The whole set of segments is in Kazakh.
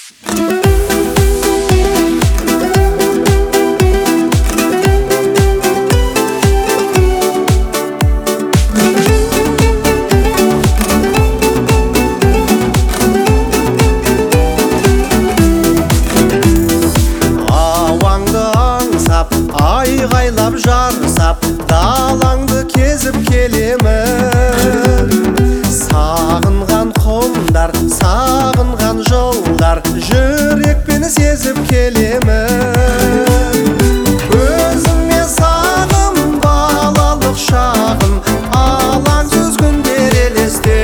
Айғайлап жарысап далаңды кезіп келемін. Сағынған құмдар, сағынған жолдар, жүрекпен сезіп келемін. Өзіңе сағым, балалық шағым, алаңсыз күндер елесте.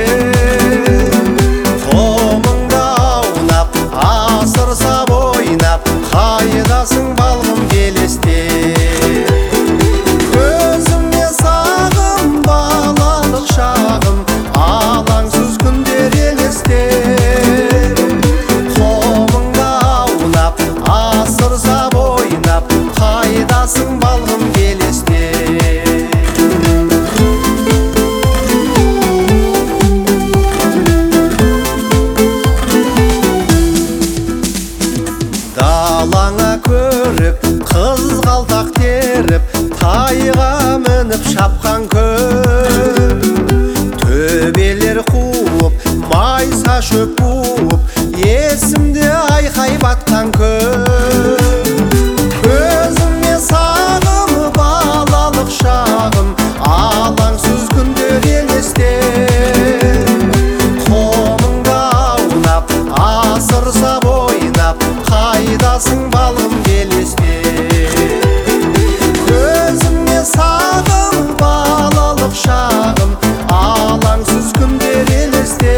Құмыңда аунап, асырсап ойнап, қайдасың балғым келесте. Қайдасың балғым келесте. Далаңа көрік, қызғалдақ теріп, тайға мініп шапқан көп. Төбелер қуып, майса шөп буып, есімде айқай батқан көп. Алаңсыз күндер елесте. Құмыңда аунап, асырсап ойнап, қайдасың балғым келесте. Көзіме сағым, балалық шағым, алаңсыз күндер елесте.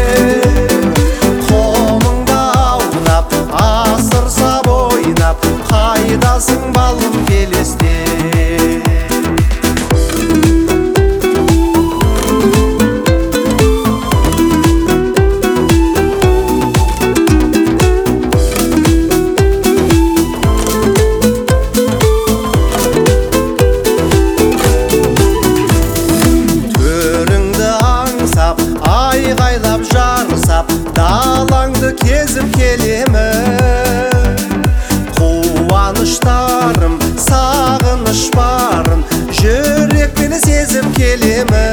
Құмыңда аунап, асырсап ойнап, қайдасың балғым келесте. Айғайлап жарысап далаңды кезіп келемін. Қуаныштарым, сағыныш барын жүрекпен сезіп келемін.